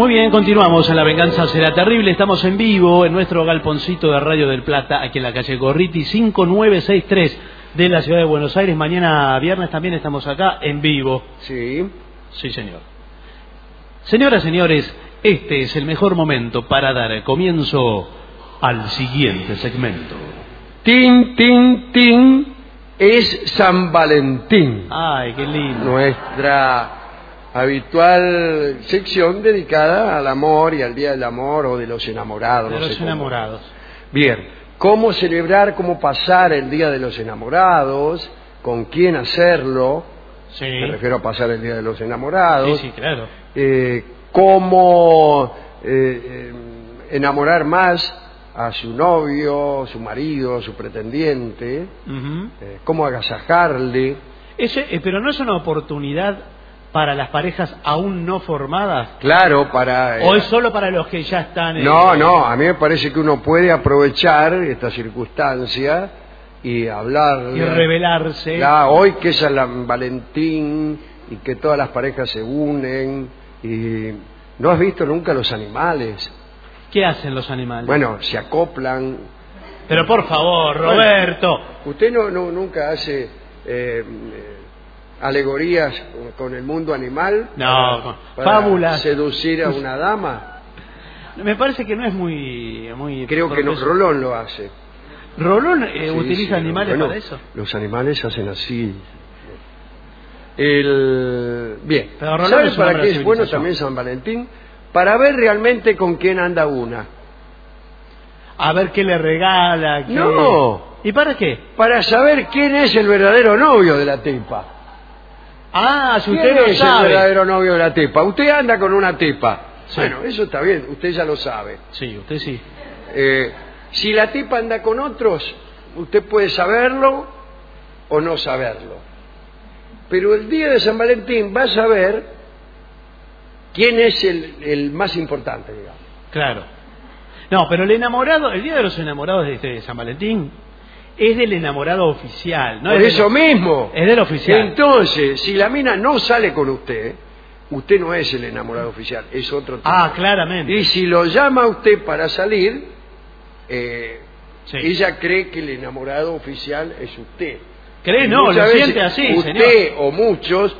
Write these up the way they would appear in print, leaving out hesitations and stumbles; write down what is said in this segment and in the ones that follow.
Muy bien, continuamos en La Venganza Será Terrible. Estamos en vivo en nuestro galponcito de Radio del Plata, aquí en la calle Gorriti 5963 de la ciudad de Buenos Aires. Mañana viernes también estamos acá en vivo. Sí. Sí, señor. Señoras, señores, este es el mejor momento para dar comienzo al siguiente segmento. Tin, tin, tin, es San Valentín. Ay, qué lindo. Nuestra habitual sección dedicada al amor y al Día del Amor o de los enamorados. De no los sé cómo. enamorados. Bien, ¿cómo celebrar, cómo pasar el Día de los Enamorados? ¿Con quién hacerlo? Sí. Me refiero a pasar el Día de los Enamorados. Sí, claro. ¿Cómo enamorar más a su novio, su marido, su pretendiente? ¿Cómo agasajarle? Pero no es una oportunidad para las parejas aún no formadas. Claro, para... ¿O es solo para los que ya están? No, a mí me parece que uno puede aprovechar esta circunstancia y hablar... Y revelarse. Hoy que es San Valentín y que todas las parejas se unen y... ¿No has visto nunca los animales? ¿Qué hacen los animales? Bueno, se acoplan. Pero por favor, Roberto. Bueno, ¿usted nunca hace alegorías con el mundo animal? No, para fábulas. Seducir a una dama. Me parece que no es muy Creo que no, Rolón lo hace. ¿Rolón Sí, utiliza animales bueno, para eso? Los animales hacen así. Bien, ¿sabes para qué es bueno también San Valentín? Para ver realmente con quién anda una. A ver qué le regala. No. ¿Y para qué? Para saber quién es el verdadero novio de la tipa. Ah, si usted ¿Quién no es sabe. el verdadero novio de la tipa? Usted anda con una tipa. Sí. Bueno, eso está bien, usted ya lo sabe. Sí, usted sí. Si la tipa anda con otros, usted puede saberlo o no saberlo. Pero el día de San Valentín va a saber quién es el más importante, digamos. Claro. No, pero el Día de los Enamorados de San Valentín es del enamorado oficial. ¿No? Por eso mismo. Es del oficial. Entonces, si la mina no sale con usted, usted no es el enamorado oficial, es otro tipo. Ah, claramente. Y si lo llama a usted para salir, sí. Ella cree que el enamorado oficial es usted. ¿Cree? No, lo siente así, usted señor. O muchos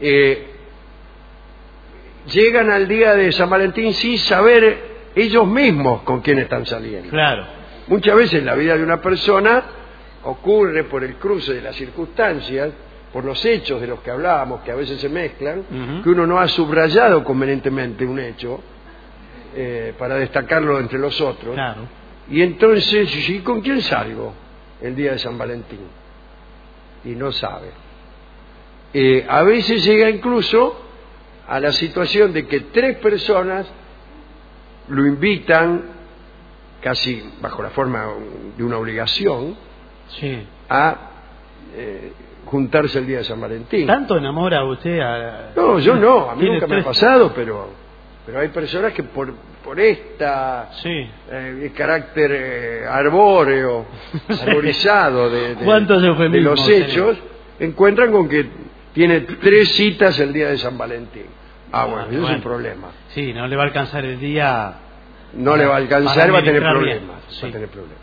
llegan al día de San Valentín sin saber ellos mismos con quién están saliendo. Claro. Muchas veces la vida de una persona ocurre por el cruce de las circunstancias, por los hechos de los que hablábamos, que a veces se mezclan, que uno no ha subrayado convenientemente un hecho para destacarlo entre los otros. Claro. Y entonces, ¿y con quién salgo el día de San Valentín? Y no sabe. A veces llega incluso a la situación de que 3 personas lo invitan, casi bajo la forma de una obligación, sí, a juntarse el día de San Valentín. ¿Tanto enamora usted a...? No, yo no, a mí nunca me ha 3... pasado, pero hay personas que por esta sí. Carácter arbóreo, arborizado de los hechos, encuentran con que tiene 3 citas el día de San Valentín. Bueno, eso es un problema. Sí, no le va a alcanzar el día. No le va a alcanzar, va a tener problemas. Sí. Va a tener problemas.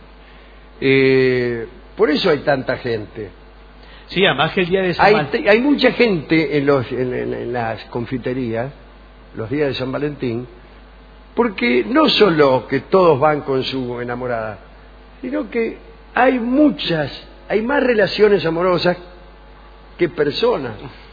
Por eso hay tanta gente. Sí, además que el día de San Valentín. Hay mucha gente en las confiterías, los días de San Valentín, porque no solo que todos van con su enamorada, sino que hay más relaciones amorosas que personas.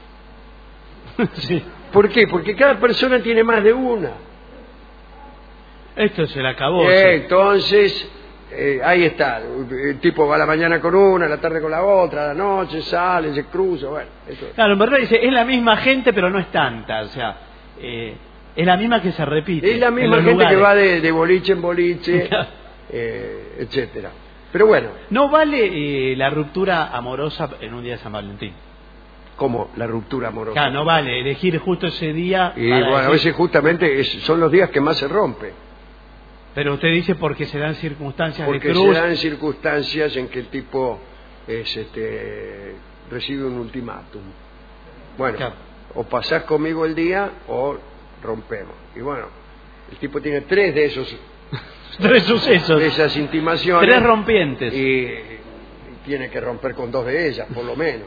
Sí. ¿Por qué? Porque cada persona tiene más de una. Esto se le acabó. Entonces, ahí está. El tipo va a la mañana con una, a la tarde con la otra, a la noche sale, se cruza, bueno. Eso. Claro, en verdad dice, es la misma gente, pero no es tanta. O sea, es la misma que se repite. Es la misma gente que va de boliche en boliche, etcétera. Pero bueno. ¿No vale la ruptura amorosa en un día de San Valentín? ¿Cómo? La ruptura amorosa. Claro, no vale elegir justo ese día. Y bueno, a veces justamente son los días que más se rompe. Pero usted dice porque se dan circunstancias porque de cruz. Porque se dan circunstancias en que el tipo recibe un ultimátum. Bueno, claro. O pasás conmigo el día o rompemos. Y bueno, El tipo tiene 3 de esos, 3 sucesos. de esas intimaciones. 3 rompientes. Y tiene que romper con 2 de ellas, por lo menos.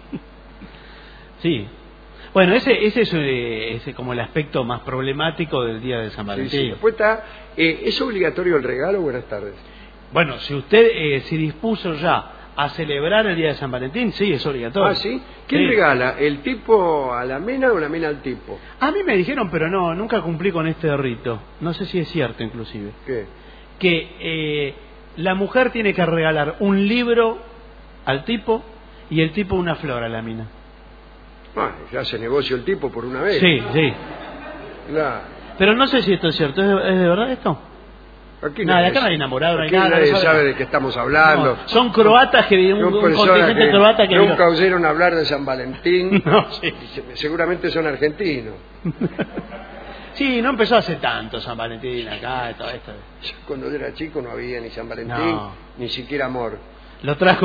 Sí. Bueno, ese es como el aspecto más problemático del día de San Valentín. Sí. Después está, ¿es obligatorio el regalo? Buenas tardes. Bueno, si usted se dispuso ya a celebrar el día de San Valentín, sí, es obligatorio. ¿Ah, sí? ¿Quién Sí. regala? ¿El tipo a la mina o la mina al tipo? A mí me dijeron, pero no, nunca cumplí con este rito. No sé si es cierto, inclusive. ¿Qué? Que la mujer tiene que regalar un libro al tipo y el tipo una flor a la mina. Bueno, ya hace negocio el tipo por una vez. Sí, sí. Claro. Pero no sé si esto es cierto. ¿Es de verdad esto? Aquí Nada, nadie- acá no hay enamorado, no hay aquí nada. nadie no sabe de qué estamos hablando. No, son croatas que un personas contingente croata que nunca oyeron hablar de San Valentín. No, sí. Seguramente son argentinos. Sí, no empezó hace tanto San Valentín acá y todo esto. Yo cuando yo era chico no había ni San Valentín, No. ni siquiera amor. Lo trajo.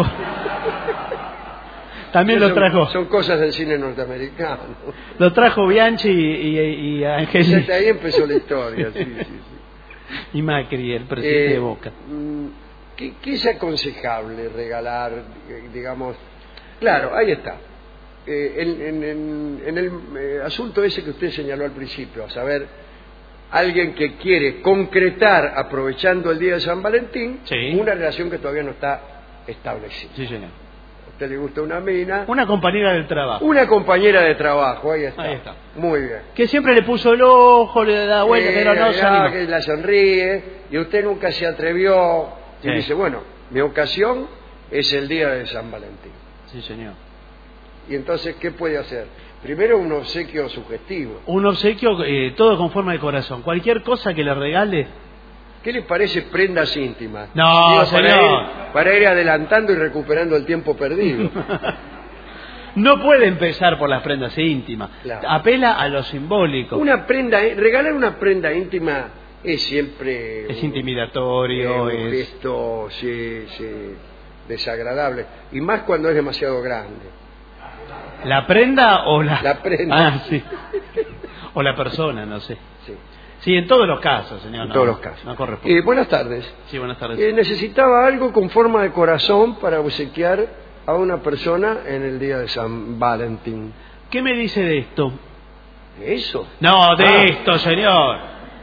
También lo Son- trajo. Son cosas del cine norteamericano. Lo trajo Bianchi y Angeli. Desde ahí empezó la historia. Sí, sí, sí. Y Macri, el presidente de Boca. ¿Qué es aconsejable regalar, digamos? Claro, ahí está. En el asunto ese que usted señaló al principio, a saber, alguien que quiere concretar, aprovechando el día de San Valentín, Sí. una relación que todavía no está establecida. Sí, señor. A usted le gusta una mina, Una compañera del trabajo. una compañera de trabajo, ahí está. Ahí está. Muy bien. Que siempre le puso el ojo, le da vuelta, pero no se animó. que la sonríe, y usted nunca se atrevió, y Sí. dice, bueno, mi ocasión es el día de San Valentín. Sí, señor. Y entonces, ¿qué puede hacer? Primero, un obsequio sugestivo. Un obsequio, todo con forma de corazón. Cualquier cosa que le regale. ¿Qué le parece prendas íntimas? No, Digo, señor. Para ir adelantando y recuperando el tiempo perdido. No puede empezar por las prendas íntimas. Claro. Apela a lo simbólico. Regalar una prenda íntima es siempre Es intimidatorio, un es... gesto sí, desagradable. Y más cuando es demasiado grande. ¿La prenda o la...? La prenda. Ah, sí. O la persona, no sé. Sí, Sí, en todos los casos, señor. en no, todos los casos. No corresponde. Buenas tardes. Sí, buenas tardes. Necesitaba algo con forma de corazón para obsequiar a una persona en el día de San Valentín. ¿Qué me dice de esto? ¿Eso? No, de Ah. esto, señor.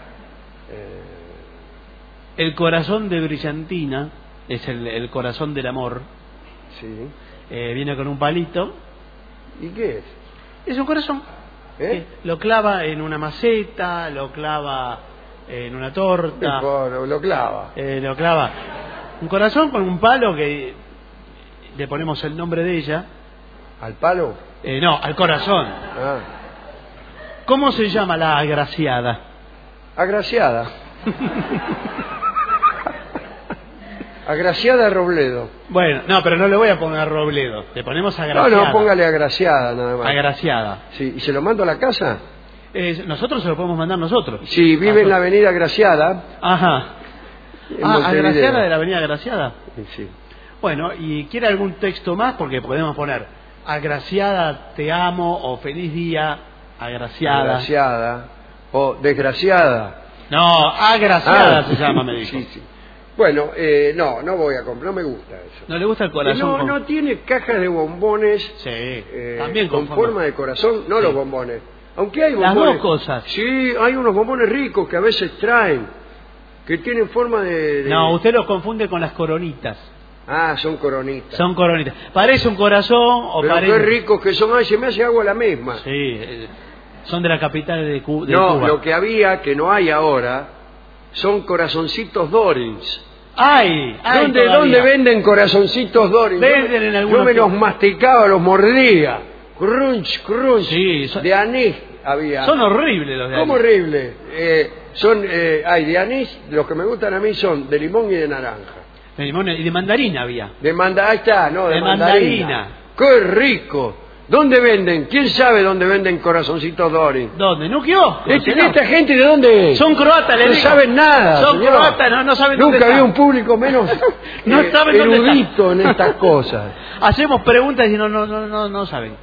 El corazón de brillantina es el corazón del amor. Sí. Viene con un palito. ¿Y qué es? Es un corazón. ¿Eh? Lo clava en una maceta, lo clava en una torta. Lo clava. Lo clava. Un corazón con un palo que le ponemos el nombre de ella. ¿Al palo? No, al corazón. Ah. ¿Cómo se llama la agraciada? Agraciada. Agraciada Robledo. Bueno, no, pero no le voy a poner Robledo. Le ponemos No, agraciada. no, póngale agraciada nada más. Agraciada. Sí, ¿y se lo mando a la casa? Nosotros se lo podemos mandar nosotros. Sí, vive en la avenida Agraciada. Ajá. En Ah, Montevideo. agraciada de la avenida Agraciada. Sí. Bueno, ¿y quiere algún texto más? Porque podemos poner agraciada, te amo, o feliz día, agraciada. Agraciada. O desgraciada. No, agraciada Ah, se llama, me dijo. Sí, sí. Bueno, no voy a comprar, no me gusta eso. ¿No le gusta el corazón? No, con- no tiene cajas de bombones Sí, también con con forma de corazón, no Sí. los bombones. Aunque hay Las bombones. dos cosas. Sí, hay unos bombones ricos que a veces traen, que tienen forma de... No, usted los confunde con las coronitas. Ah, son coronitas. Son coronitas. Parece un corazón o Pero parece... qué ricos que son. Ay, se me hace agua la misma. Sí, son de la capital de, de No, Cuba. lo que había, que no hay ahora, son corazoncitos Dorins. ¡Ay! ¡Ay! ¿Dónde venden corazoncitos Dorins? Venden en algunos Yo me los clubes. masticaba, los mordía. Crunch, crunch. Sí, De anís había. Son horribles los de ¿Cómo ahí. horrible? Hay de anís, los que me gustan a mí son de limón y de naranja. De limón y de mandarina había. Ahí está, no, de De mandarina. mandarina. ¡Qué rico! ¿Dónde venden? ¿Quién sabe dónde venden corazoncitos Dorins? ¿Dónde? ¿No kiosco? ¿Esta gente de dónde es? Son croatas, le No digo. saben nada. Son señor. croatas, no saben dónde Nunca había están. un público menos No saben dónde erudito en estas cosas. Hacemos preguntas y no saben.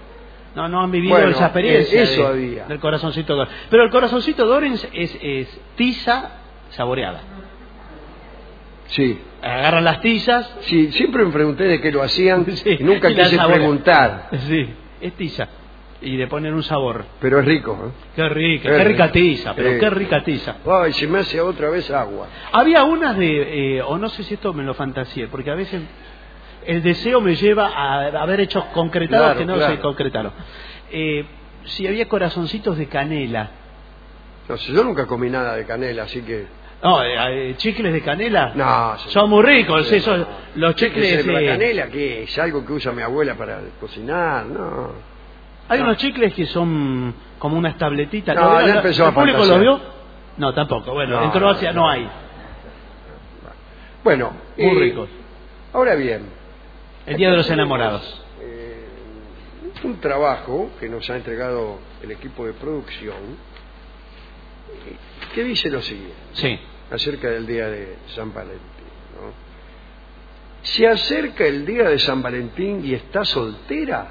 No han vivido Bueno, esa experiencia eso había. del corazoncito Dorens. Pero el corazoncito Dorens es tiza saboreada. Sí. Agarran las tizas. Sí, siempre me pregunté de qué lo hacían Sí, y nunca y la quise saborean. preguntar. Sí, es tiza. Y le ponen un sabor. Pero es rico, ¿eh? Qué rica tiza, pero Sí. qué rica tiza. Ay, se me hace otra vez agua. Había unas de, o no sé si esto me lo fantaseé, porque a veces el deseo me lleva a haber hechos concretados Claro, que no claro. se concretaron. Si había corazoncitos de canela. No sé, yo nunca comí nada de canela, así que... No, chicles de canela. No, Son muy ricos, sí, son los chicles. ¿La canela qué es? ¿Algo que usa mi abuela para cocinar? No. Hay unos chicles que son como unas tabletitas. No, ¿Lo ya empezó a ¿El público fantasear. lo vio? No, tampoco. Bueno, No, en Croacia no hay. Bueno, Muy ricos. Ahora bien, El Día de los Enamorados. un trabajo que nos ha entregado el equipo de producción que dice lo siguiente Sí. acerca del día de San Valentín, ¿no? Se acerca el día de San Valentín y está soltera.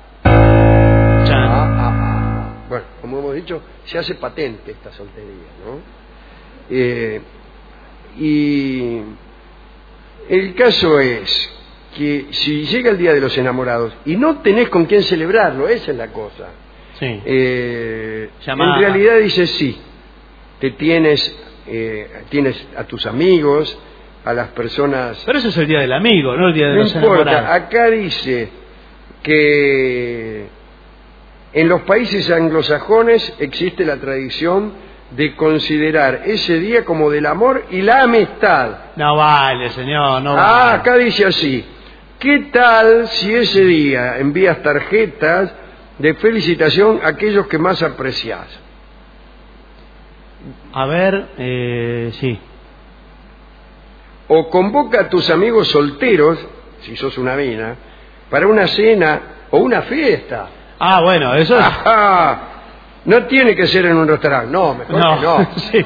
Bueno, como hemos dicho, se hace patente esta soltería, ¿no? Y el caso es que si llega el Día de los Enamorados y no tenés con quién celebrarlo, esa es la cosa. Sí. En Llama- realidad dice sí, tienes a tus amigos, a las personas... Pero eso es el Día del Amigo, no el Día de No los importa, Enamorados. acá dice que en los países anglosajones existe la tradición de considerar ese día como del amor y la amistad. No vale, señor, no vale. Acá dice así: ¿qué tal si ese día envías tarjetas de felicitación a aquellos que más apreciás? A ver, sí. O convoca a tus amigos solteros, si sos una mina, para una cena o una fiesta. Ah, bueno, eso es... Ajá. No tiene que ser en un restaurante, no, mejor que no. Sí.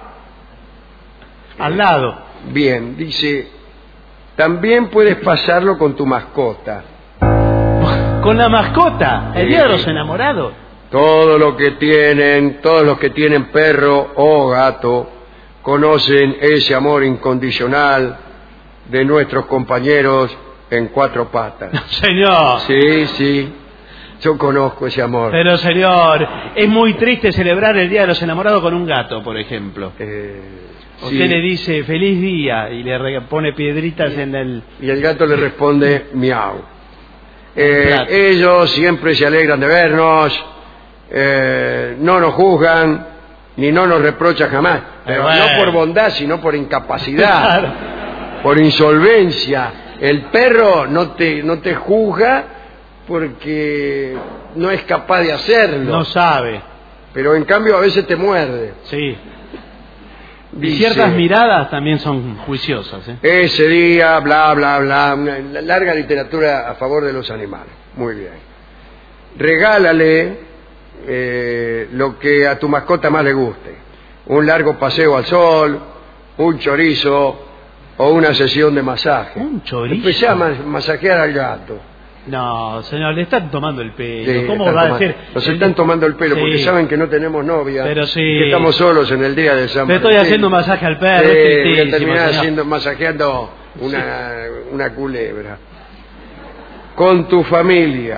Al lado. Bien, dice, también puedes pasarlo con tu mascota. Con la mascota, el Sí. Día de los Enamorados. Todos los que tienen perro o gato, conocen ese amor incondicional de nuestros compañeros en cuatro patas. Señor. Sí, sí, yo conozco ese amor. Pero señor, es muy triste celebrar el Día de los Enamorados con un gato, por ejemplo. Sí. Usted le dice feliz día y le pone piedritas en el... Y el gato le responde miau. Claro. Ellos siempre se alegran de vernos, no nos juzgan ni no nos reprochan jamás, pero Bueno. no por bondad sino por incapacidad, Claro. por insolvencia. El perro no te juzga porque no es capaz de hacerlo, No sabe, pero en cambio a veces te muerde. sí. Y Dice, ciertas miradas también son juiciosas, ¿eh? ese día, bla, bla, bla, una larga literatura a favor de los animales. Muy bien. Regálale lo que a tu mascota más le guste. Un largo paseo al sol, un chorizo o una sesión de masaje. ¿Un chorizo? Empecé a masajear al gato. No, señor, le están tomando el pelo. Sí, ¿Cómo están va a tomando- decir? Nos están tomando el pelo porque Sí. saben que no tenemos novia. Pero sí. Y que estamos solos en el día de San Le estoy Valentín. haciendo masaje al perro, es Voy a tristísimo, terminar señor. masajeando una culebra. Con tu familia.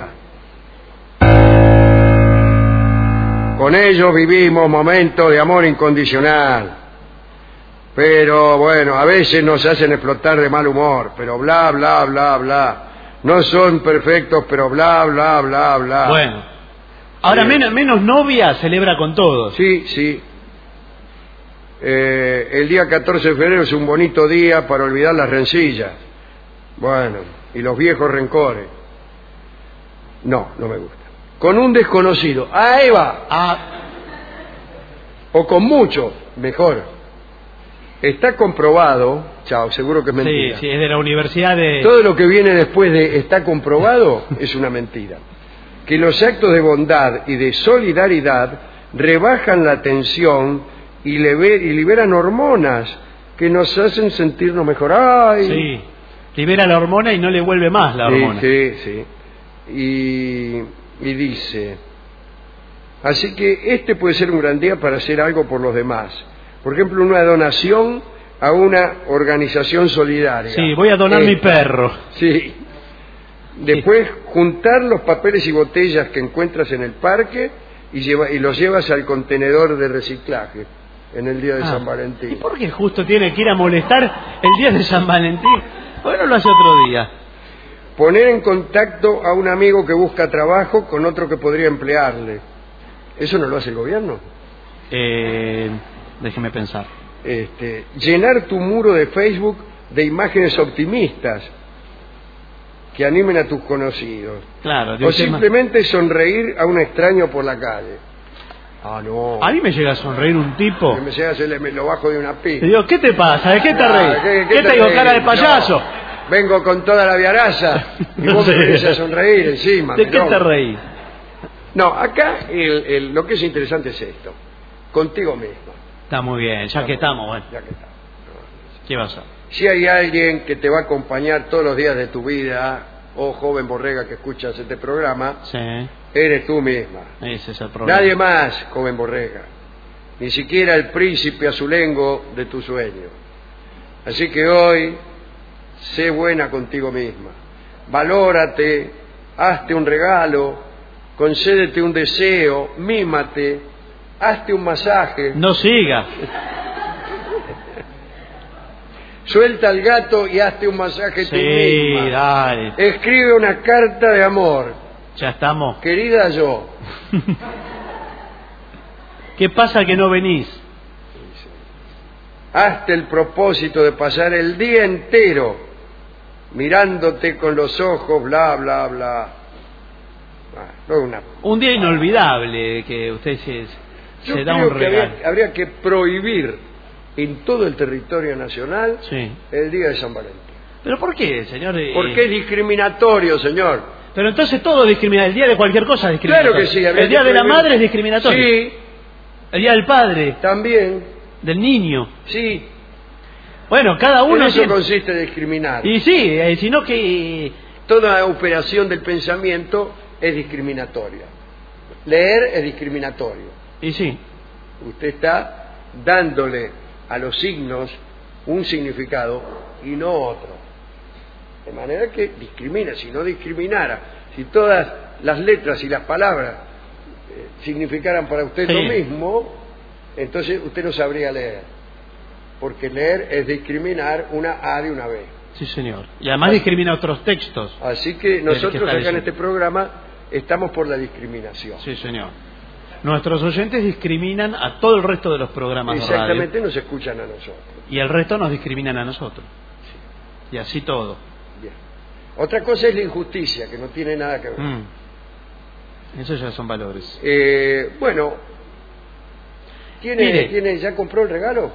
Con ellos vivimos momentos de amor incondicional. Pero bueno, a veces nos hacen explotar de mal humor. Pero bla, bla, bla, bla. No son perfectos, pero bla, bla, bla, bla. Bueno. Ahora, Sí. menos novia celebra con todos. Sí, sí. El día 14 de febrero es un bonito día para olvidar las rencillas. Bueno, y los viejos rencores. No, no me gusta. Con un desconocido. ¡Ah, Eva! Ah, O con mucho, mejor. Está comprobado, chao, seguro que es sí, mentira. sí, es de la universidad de... Todo lo que viene después de está comprobado es una mentira. Que los actos de bondad y de solidaridad rebajan la tensión y liberan hormonas que nos hacen sentirnos mejor. ¡Ay! Sí, libera la hormona y no le vuelve más la hormona. Sí, sí, sí. y dice, así que este puede ser un gran día para hacer algo por los demás. Por ejemplo, una donación a una organización solidaria. Sí, voy a donar mi perro. Sí. Después, juntar los papeles y botellas que encuentras en el parque y los llevas al contenedor de reciclaje en el día de San Valentín. ¿Y por qué justo tiene que ir a molestar el día de San Valentín? ¿Por qué no lo hace otro día? Poner en contacto a un amigo que busca trabajo con otro que podría emplearle. ¿Eso no lo hace el gobierno? Déjeme pensar. Llenar tu muro de Facebook de imágenes optimistas que animen a tus conocidos. Claro. O simplemente sonreír a un extraño por la calle. Ah, no. A mí me llega a sonreír un tipo. Que me llega, me lo bajo de una pista. Te digo, ¿qué te pasa? ¿De qué te reís? ¿Qué te digo, cara de payaso? No, vengo con toda la viaraza y No vos sé. me empiezas a sonreír encima. ¿De qué te reís? No, acá lo que es interesante es esto. Contigo mismo. Está muy bien, ya que estamos, bueno. Ya que estamos. ¿Qué vas a hacer? Si hay alguien que te va a acompañar todos los días de tu vida, joven borrega que escuchas este programa, Sí, eres tú misma. ese es el problema. Nadie más, joven borrega. Ni siquiera el príncipe azulengo de tu sueño. Así que hoy, sé buena contigo misma. Valórate, hazte un regalo, concédete un deseo, mímate, hazte un masaje. No siga. Suelta al gato y hazte un masaje tú misma. Sí, dale. Escribe una carta de amor. Ya estamos. Querida yo. ¿Qué pasa que no venís? Hazte el propósito de pasar el día entero mirándote con los ojos, bla, bla, bla. Un día inolvidable que usted se da un creo que regalo. habría que prohibir en todo el territorio nacional Sí. el día de San Valentín. ¿Pero por qué, señor? Porque es discriminatorio, señor. Pero entonces todo discrimina. El día de cualquier cosa es discriminatorio. Claro que sí. El día de la madre es discriminatorio. Sí, El día del padre, también. del niño. Sí, Bueno, cada uno en eso tiene... consiste discriminar. Y sí, sino que... Toda operación del pensamiento es discriminatoria. Leer es discriminatorio. Y sí. Usted está dándole a los signos un significado y no otro. De manera que discrimina. Si no discriminara, si todas las letras y las palabras significaran para usted Sí. lo mismo, entonces usted no sabría leer. Porque leer es discriminar una A de una B. Sí, señor. Y además discrimina otros textos. Así que que nosotros está acá en leyendo. este programa estamos por la discriminación. Sí, señor. Nuestros oyentes discriminan a todo el resto de los programas de radio. Exactamente, nos escuchan a nosotros. Y el resto nos discriminan a nosotros. Y así todo. Bien. Otra cosa es la injusticia, que no tiene nada que ver. Esos ya son valores. Bueno, Mire. ¿ya compró el regalo?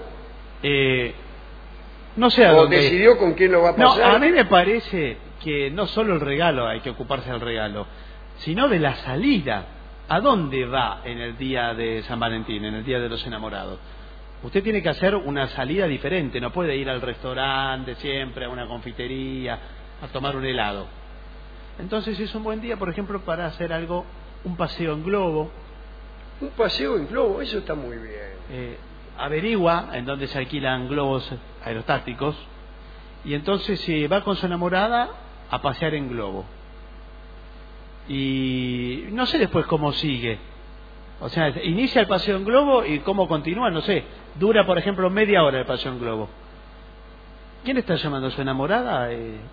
No sé a ¿O dónde... decidió con quién lo va a No, pasar? a mí me parece que no solo el regalo hay que ocuparse del regalo, sino de la salida. ¿A dónde va en el día de San Valentín, en el día de los enamorados? Usted tiene que hacer una salida diferente, no puede ir al restaurante siempre, a una confitería, a tomar un helado. Entonces es un buen día, por ejemplo, para hacer algo, un paseo en globo. Un paseo en globo, eso está muy bien. Averigua en dónde se alquilan globos aerostáticos y entonces va con su enamorada a pasear en globo. Y no sé después cómo sigue. O sea, inicia el paseo en globo y cómo continúa, no sé. Dura, por ejemplo, media hora el paseo en globo. ¿Quién está llamando a su enamorada?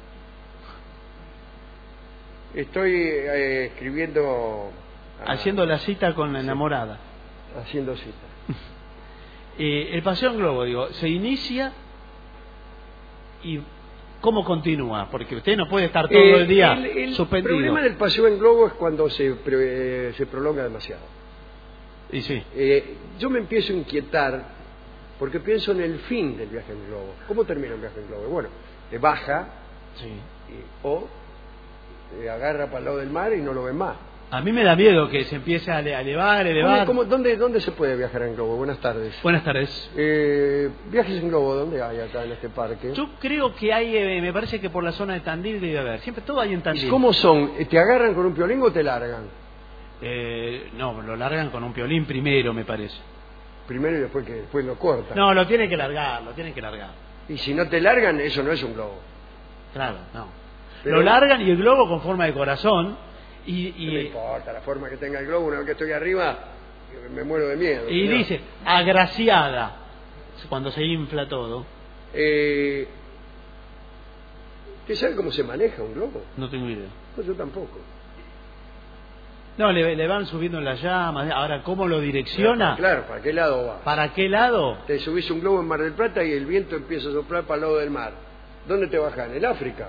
Estoy escribiendo... Haciendo la cita con la enamorada. Haciendo cita. El paseo en globo, digo, se inicia y ¿cómo continúa? Porque usted no puede estar todo el día suspendido. El problema del paseo en globo es cuando se prolonga demasiado. Y sí. Yo me empiezo a inquietar porque pienso en el fin del viaje en globo. ¿Cómo termina un viaje en globo? Bueno, baja Sí. o agarra para el lado del mar y no lo ve más. A mí me da miedo que se empiece a elevar. ¿Dónde se puede viajar en globo? Buenas tardes. Buenas tardes. Viajes en globo, ¿dónde hay acá en este parque? Yo creo que hay, me parece que por la zona de Tandil debe haber. Siempre todo hay en Tandil. ¿Y cómo son? ¿Te agarran con un piolín o te largan? No, lo largan con un piolín primero, me parece. Primero y después lo cortan. No, lo tienen que largar, Y si no te largan, eso no es un globo. Claro, no. Pero lo largan y el globo con forma de corazón No me importa la forma que tenga el globo, una vez que estoy arriba me muero de miedo. y señor. dice agraciada cuando se infla todo. ¿Usted sabe cómo se maneja un globo? No tengo idea. No, yo tampoco. No, le van subiendo las llamas. Ahora, ¿cómo lo direcciona? Claro, ¿para qué lado va? ¿Para qué lado? Te subís un globo en Mar del Plata y el viento empieza a soplar para el lado del mar. ¿Dónde te bajan? ¿En África?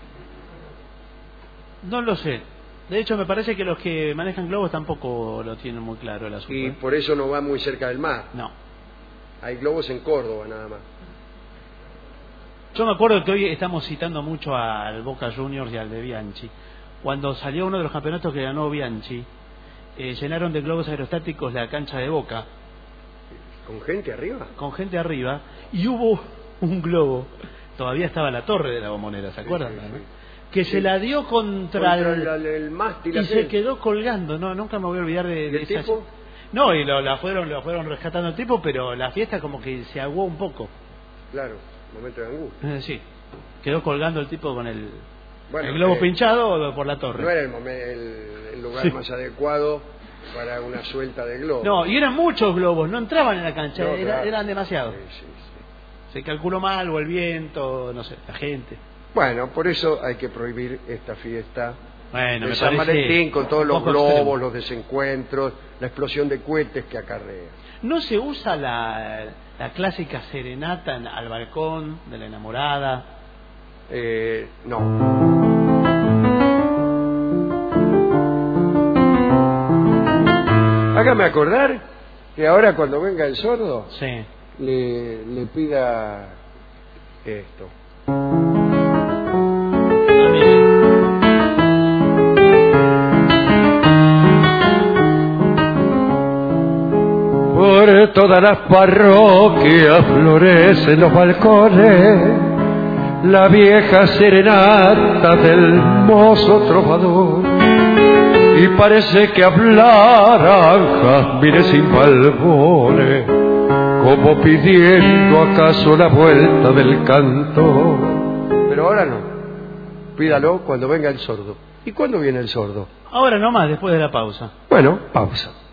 No lo sé. De hecho, me parece que los que manejan globos tampoco lo tienen muy claro el asunto. Y por eso no va muy cerca del mar. No. Hay globos en Córdoba nada más. Yo me acuerdo que hoy estamos citando mucho al Boca Juniors y al de Bianchi. Cuando salió uno de los campeonatos que ganó Bianchi, llenaron de globos aerostáticos la cancha de Boca. ¿Con gente arriba? Con gente arriba. Y hubo un globo. Todavía estaba la torre de la Bombonera, ¿se acuerdan? Sí, sí, sí. Que se la dio contra el mástil. y se quedó colgando. No, nunca me voy a olvidar de ¿El esa. tipo? No, y lo fueron rescatando el tipo, pero la fiesta como que se aguó un poco. Claro, momento de angustia. Sí, quedó colgando el tipo con el Bueno, globo pinchado por la torre. No era el lugar más adecuado para una suelta de globos. No, y eran muchos globos, no entraban en la cancha, No, claro. eran demasiados. Sí. Se calculó mal, o el viento, no sé, la gente. Bueno, por eso hay que prohibir esta fiesta Bueno, de me San parece Valentín con todos un los poco globos, extremo. los desencuentros, la explosión de cohetes que acarrea. ¿No se usa la clásica serenata al balcón de la enamorada? No. Hágame acordar que ahora cuando venga el sordo Sí. le pida esto. Ah, mire. Por todas las parroquias florecen los balcones la vieja serenata del mozo trovador, y parece que hablaran jazmines sin balbones, como pidiendo acaso la vuelta del canto. Pero ahora no, pídalo cuando venga el sordo. ¿Y cuándo viene el sordo? Ahora nomás, después de la pausa. Bueno, pausa.